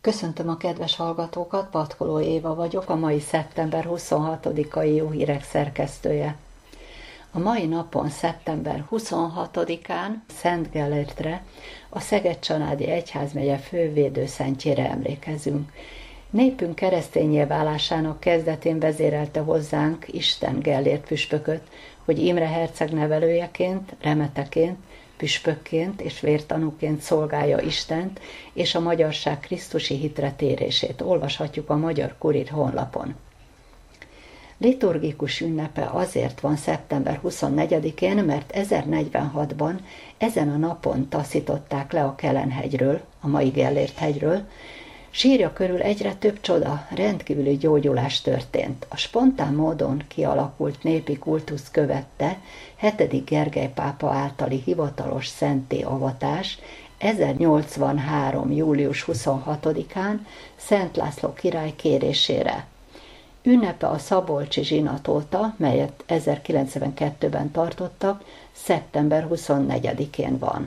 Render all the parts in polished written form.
Köszöntöm a kedves hallgatókat, Patkoló Éva vagyok, a mai szeptember 26-ai Jó Hírek szerkesztője. A mai napon, szeptember 26-án Szent Gellertre, a Szeged-Csanádi Egyházmegye fővédőszentjére emlékezünk. Népünk keresztényé válásának kezdetén vezérelte hozzánk Isten Gellért püspököt, hogy Imre herceg nevelőjeként, remeteként, püspökként és vértanúként szolgálja Istent és a magyarság krisztusi hitre térését. Olvashatjuk a Magyar Kurír honlapon. Liturgikus ünnepe azért van szeptember 24-én, mert 1046-ban ezen a napon taszították le a Kelenhegyről, a mai Gellért-hegyről. Sírja körül egyre több csoda, rendkívüli gyógyulás történt. A spontán módon kialakult népi kultusz követte 7. Gergely pápa általi hivatalos szentté avatás 1083. július 26-án Szent László király kérésére. Ünnepe a szabolcsi zsinat óta, melyet 1092-ben tartottak, szeptember 24-én van.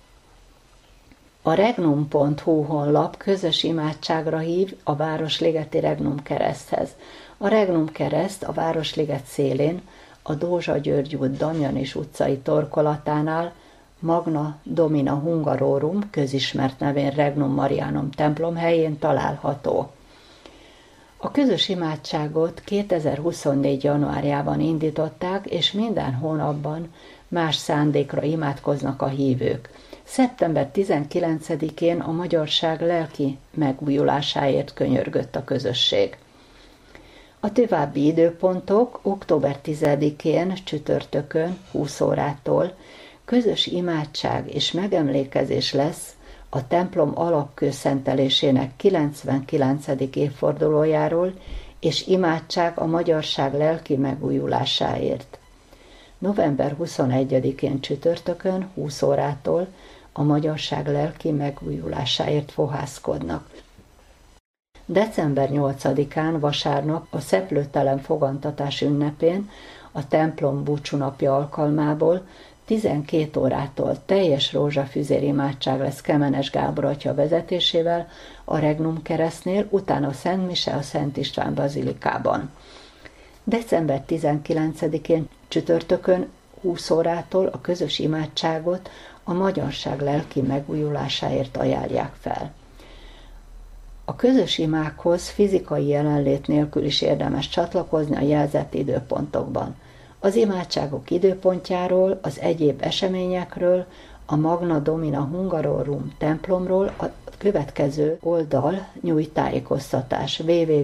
A regnum.hu honlap közös imádságra hív a Városligeti Regnum kereszthez. A Regnum kereszt a Városliget szélén, a Dózsa György út Damjanis utcai torkolatánál, Magna Domina Hungarorum, közismert nevén Regnum Marianum templom helyén található. A közös imádságot 2024. januárjában indították, és minden hónapban más szándékra imádkoznak a hívők. Szeptember 19-én a magyarság lelki megújulásáért könyörgött a közösség. A további időpontok október 10-én csütörtökön 20 órától közös imádság és megemlékezés lesz a templom alapkőszentelésének 99. évfordulójáról, és imádság a magyarság lelki megújulásáért. November 21-én csütörtökön 20 órától a magyarság lelki megújulásáért fohászkodnak. December 8-án vasárnap a szeplőtelen fogantatás ünnepén a templom búcsúnapja alkalmából 12 órától teljes rózsafüzér imádság lesz Kemenes Gábor atya vezetésével a Regnum keresztnél, utána a Szent Mise a Szent István bazilikában. December 19-én csütörtökön 20 órától a közös imádságot a magyarság lelki megújulásáért ajánlják fel. A közös imákhoz fizikai jelenlét nélkül is érdemes csatlakozni a jelzett időpontokban. Az imádságok időpontjáról, az egyéb eseményekről, a Magna Domina Hungarorum templomról a következő oldal nyújt tájékoztatás: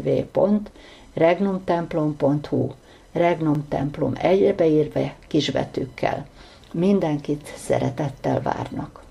www.regnumtemplom.hu. Regnum templom egybeírve kisbetűkkel. Mindenkit szeretettel várnak.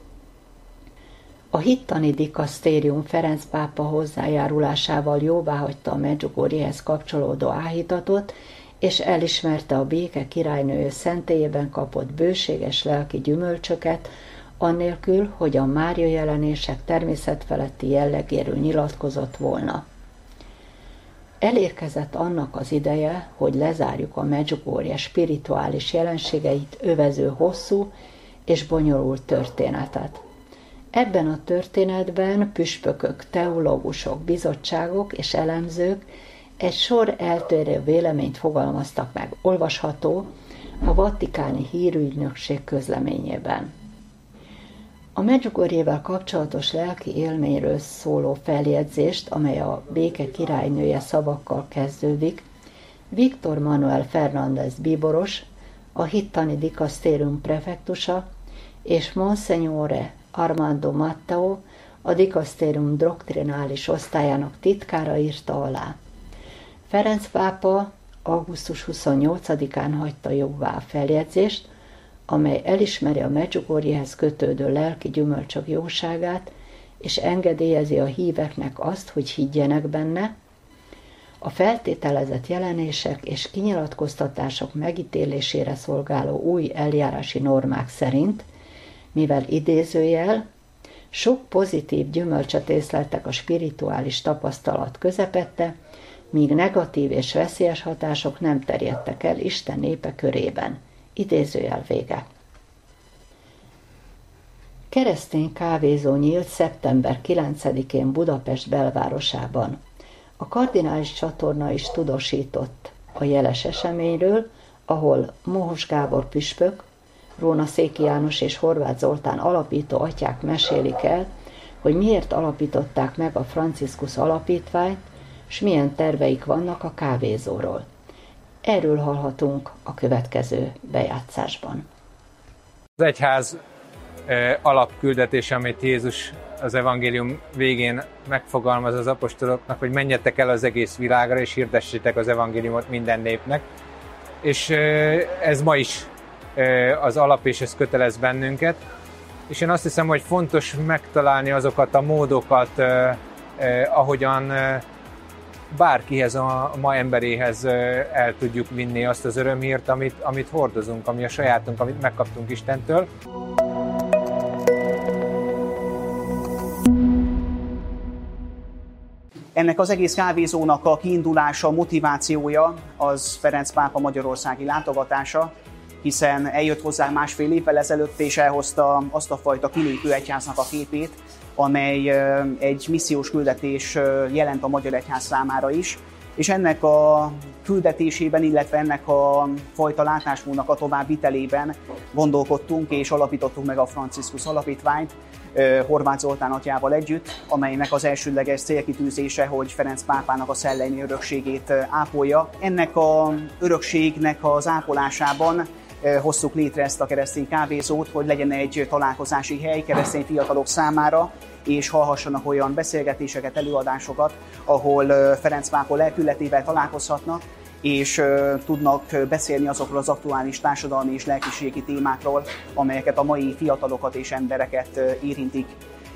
A hittani dikasztérium Ferenc pápa hozzájárulásával jóváhagyta a Medjugorjehez kapcsolódó áhítatot, és elismerte a béke királynője szentélyében kapott bőséges lelki gyümölcsöket, annélkül, hogy a Mária jelenések természetfeletti jellegéről nyilatkozott volna. Elérkezett annak az ideje, hogy lezárjuk a Medjugorje spirituális jelenségeit övező hosszú és bonyolult történetet. Ebben a történetben püspökök, teológusok, bizottságok és elemzők egy sor eltérő véleményt fogalmaztak meg. Olvasható a Vatikáni Hírügynökség közleményében. A Medjugorjével kapcsolatos lelki élményről szóló feljegyzést, amely a béke királynője szavakkal kezdődik, Víctor Manuel Fernández bíboros, a hittani dikasztérium prefektusa, és Monsignore Armando Matteo, a dikasztérium doktrinális osztályának titkára írta alá. Ferenc pápa augusztus 28-án hagyta jóvá a feljegyzést, amely elismeri a Medjugorjehez kötődő lelki gyümölcsök jóságát, és engedélyezi a híveknek azt, hogy higgyenek benne. A feltételezett jelenések és kinyilatkoztatások megítélésére szolgáló új eljárási normák szerint, mivel idézőjel, sok pozitív gyümölcsöt észleltek a spirituális tapasztalat közepette, míg negatív és veszélyes hatások nem terjedtek el Isten népe körében. Idézőjel vége. Keresztény kávézó nyílt szeptember 9-én Budapest belvárosában. A kardinális csatorna is tudósított a jeles eseményről, ahol Mohos Gábor püspök, Róna Széki János és Horváth Zoltán alapító atyák mesélik el, hogy miért alapították meg a Franciszkusz alapítványt, s milyen terveik vannak a kávézóról. Erről hallhatunk a következő bejátszásban. Az egyház alapküldetése, amit Jézus az evangélium végén megfogalmaz az apostoloknak, hogy menjetek el az egész világra, és hirdessétek az evangéliumot minden népnek. És ez ma is az alap, és ez kötelez bennünket. És én azt hiszem, hogy fontos megtalálni azokat a módokat, ahogyan bárkihez, a ma emberéhez el tudjuk vinni azt az örömhírt, amit hordozunk, ami a sajátunk, amit megkaptunk Istentől. Ennek az egész kávézónak a kiindulása, motivációja az Ferenc pápa magyarországi látogatása, hiszen eljött hozzá másfél évvel ezelőtt, és elhozta azt a fajta kilépő egyháznak a képét, amely egy missziós küldetés jelent a magyar egyház számára is, és ennek a küldetésében, illetve ennek a fajta látásmódnak a továbbvitelében gondolkodtunk és alapítottunk meg a Franciszkusz Alapítványt Horváth Zoltán atyával együtt, amelynek az elsődleges célkitűzése, hogy Ferenc pápának a szellemi örökségét ápolja. Ennek az örökségnek az ápolásában hoztuk létre ezt a keresztény kávézót, hogy legyen egy találkozási hely keresztény fiatalok számára, és hallhassanak olyan beszélgetéseket, előadásokat, ahol Ferenc pápa lelkületével találkozhatnak, és tudnak beszélni azokról az aktuális társadalmi és lelkiségi témákról, amelyeket a mai fiatalokat és embereket érintik.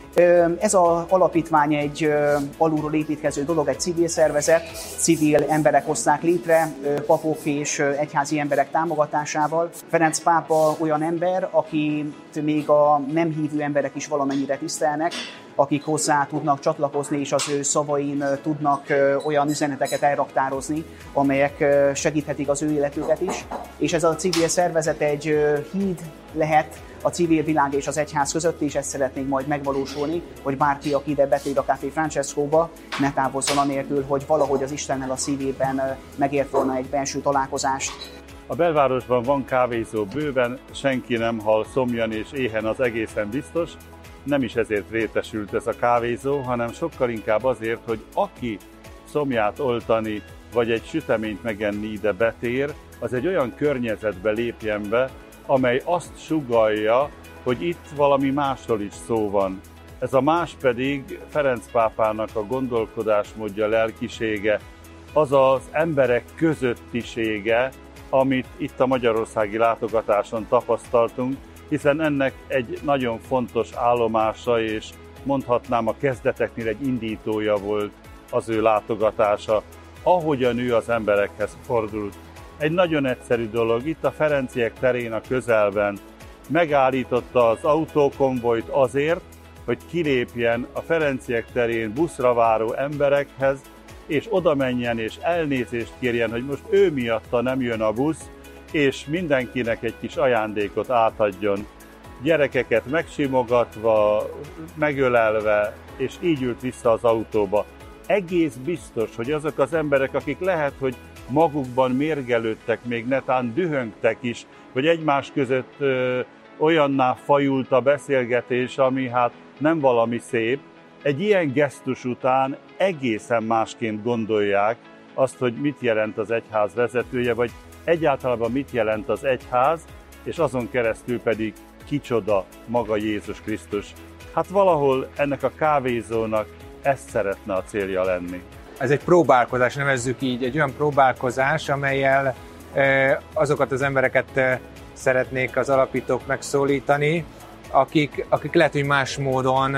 Ez az alapítvány egy alulról építkező dolog, egy civil szervezet, civil emberek hozták létre, papok és egyházi emberek támogatásával. Ferenc pápa olyan ember, akit még a nem hívő emberek is valamennyire tisztelnek, akik hozzá tudnak csatlakozni, és az ő szavain tudnak olyan üzeneteket elraktározni, amelyek segíthetik az ő életüket is. És ez a civil szervezet egy híd lehet a civil világ és az egyház között, és ezt szeretnénk majd megvalósulni, hogy bárki, aki ide betér a Café Francescóba, ne távozzon anélkül, hogy valahogy az Istennel a szívében megért volna egy belső találkozást. A belvárosban van kávézó bőven, senki nem hal szomjan és éhen, az egészen biztos. Nem is ezért rétesült ez a kávézó, hanem sokkal inkább azért, hogy aki szomját oltani, vagy egy süteményt megenni ide betér, az egy olyan környezetbe lépjen be, amely azt sugallja, hogy itt valami másról is szó van. Ez a más pedig Ferenc pápának a gondolkodásmódja, lelkisége, az az emberek közöttisége, amit itt a magyarországi látogatáson tapasztaltunk, hiszen ennek egy nagyon fontos állomása, és mondhatnám a kezdeteknél egy indítója volt az ő látogatása, ahogyan ő az emberekhez fordult. Egy nagyon egyszerű dolog, itt a Ferenciek terén a közelben megállította az autókonvojt azért, hogy kilépjen a Ferenciek terén buszra váró emberekhez, és oda menjen és elnézést kérjen, hogy most ő miatta nem jön a busz, és mindenkinek egy kis ajándékot átadjon. Gyerekeket megsimogatva, megölelve, és így ült vissza az autóba. Egész biztos, hogy azok az emberek, akik lehet, hogy magukban mérgelődtek, még netán dühöngtek is, vagy egymás között olyanná fajult a beszélgetés, ami hát nem valami szép, egy ilyen gesztus után egészen másként gondolják azt, hogy mit jelent az egyház vezetője, vagy egyáltalán mit jelent az egyház, és azon keresztül pedig kicsoda maga Jézus Krisztus. Hát valahol ennek a kávézónak ez szeretne a célja lenni. Ez egy próbálkozás, nevezzük így, egy olyan próbálkozás, amellyel azokat az embereket szeretnék az alapítók megszólítani, akik lehet, hogy más módon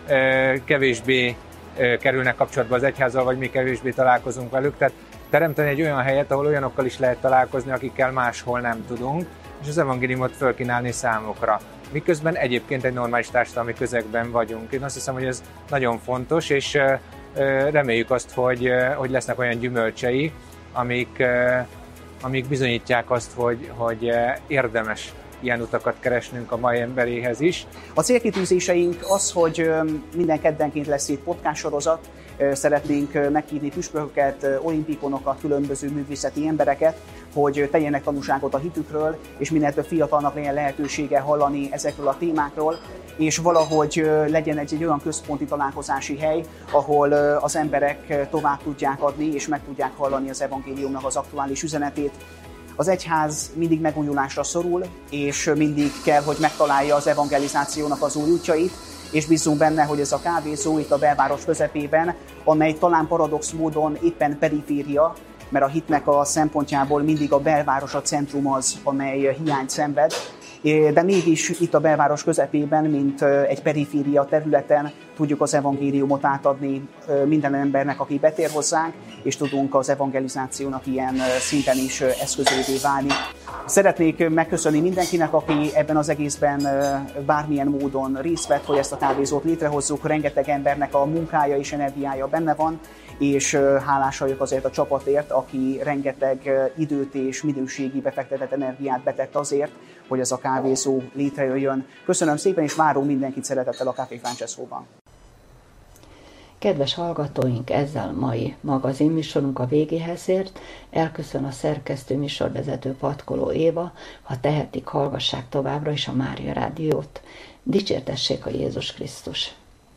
kevésbé kerülnek kapcsolatba az egyházzal, vagy még kevésbé találkozunk velük. Tehát teremteni egy olyan helyet, ahol olyanokkal is lehet találkozni, akikkel máshol nem tudunk, és az evangéliumot fölkínálni számukra. Miközben egyébként egy normális társadalmi közegben vagyunk. Én azt hiszem, hogy ez nagyon fontos, és reméljük azt, hogy lesznek olyan gyümölcsei, amik bizonyítják azt, hogy érdemes ilyen utakat keresnünk a mai emberéhez is. A célkitűzéseink az, hogy minden keddenként lesz itt podcast sorozat, szeretnénk meghívni püspököket, olimpikonokat, különböző művészeti embereket, hogy tegyenek tanúságot a hitükről, és minél több fiatalnak legyen lehetősége hallani ezekről a témákról, és valahogy legyen egy olyan központi találkozási hely, ahol az emberek tovább tudják adni, és meg tudják hallani az evangéliumnak az aktuális üzenetét. Az egyház mindig megújulásra szorul, és mindig kell, hogy megtalálja az evangelizációnak az új útjait, és bízunk benne, hogy ez a kávézó itt a belváros közepében, amely talán paradox módon éppen periféria, mert a hitnek a szempontjából mindig a belváros a centrum az, amely hiányt szenved, de mégis itt a belváros közepében, mint egy periféria területen tudjuk az evangéliumot átadni minden embernek, aki betér hozzánk, és tudunk az evangelizációnak ilyen szinten is eszközévé válni. Szeretnék megköszönni mindenkinek, aki ebben az egészben bármilyen módon részt vett, hogy ezt a kávézót létrehozzuk. Rengeteg embernek a munkája és energiája benne van, és hálás vagyok azért a csapatért, aki rengeteg időt és minőségi befektetett energiát betett azért, hogy ez a kávézó létrejöjjön. Köszönöm szépen, és várunk mindenkit szeretettel a Café Francescóban. Kedves hallgatóink, ezzel mai magazinműsorunk a végéhez ért. Elköszön a szerkesztő műsorvezető Patkoló Éva. Ha tehetik, hallgassák továbbra is a Mária Rádiót. Dicsértessék a Jézus Krisztus!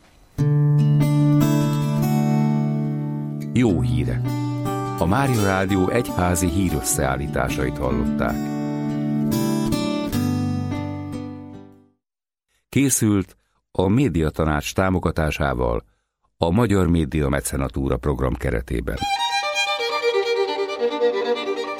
Jó hírek! A Mária Rádió egyházi hírösszeállításait hallották. Készült a Médiatanács támogatásával a Magyar Média Mecenatúra program keretében.